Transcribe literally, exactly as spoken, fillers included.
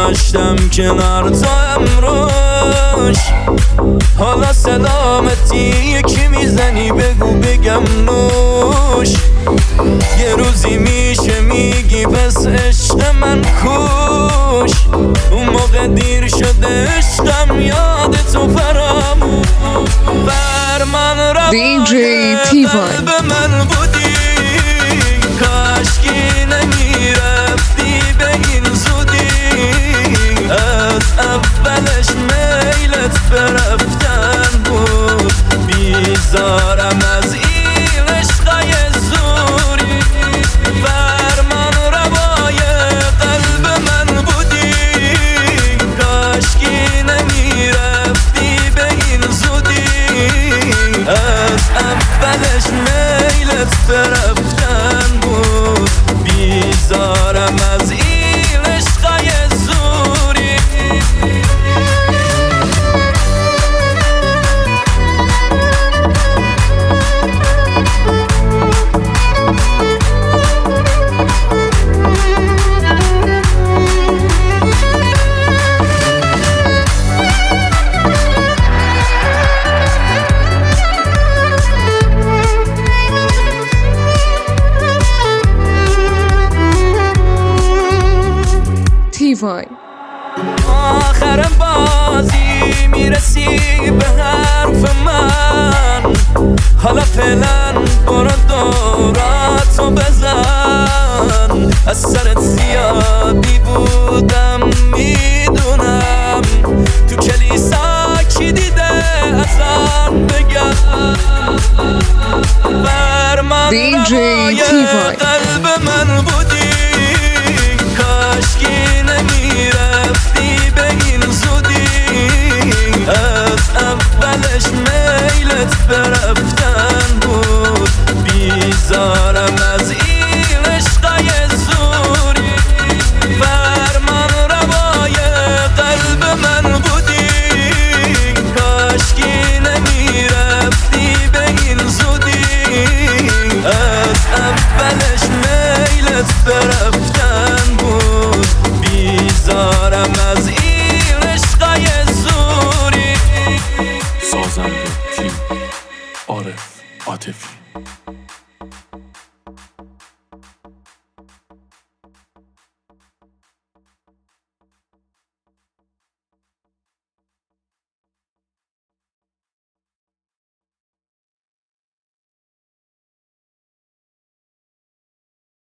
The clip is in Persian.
گذاشتم کنار تو امروش. حالا سلامتی یکی میزنی بگو بگم نوش. یه روزی میشه میگی پس عشق من کوش. اون موقع دیر شده عشقم یاد تو فراموش. بر من روای قلب من بودی، کاشکی نمیرفتی به این زودی. از اولش میلت برفتن بود، بیزارم از این عشقای زوری. فرمان روای قلب من بودی، کاشکی نمیرفتی به این زودی. از اولش میلت برفتن بود، بیزارم از این عشقای زوری. تیوای آخر بازی میرسی به حرف من. حالا فعلا برو دوراتو بزن. از سرت زیادی بودم میدونم، تو کلیسا کی دیده ازان بگم. فرمان روای قلب من بودی، کاشکی نمیرفتی به این زودی. از اولش میلت برفتن بود، بیزارم از این عشقای زوری. فرمان روای قلب من بودی، کاشکی نمیرفتی به این زودی. از اولش میلت برفتن بود، بیزارم از این عشقای زوری. سازنده تیم عارف عاطفی.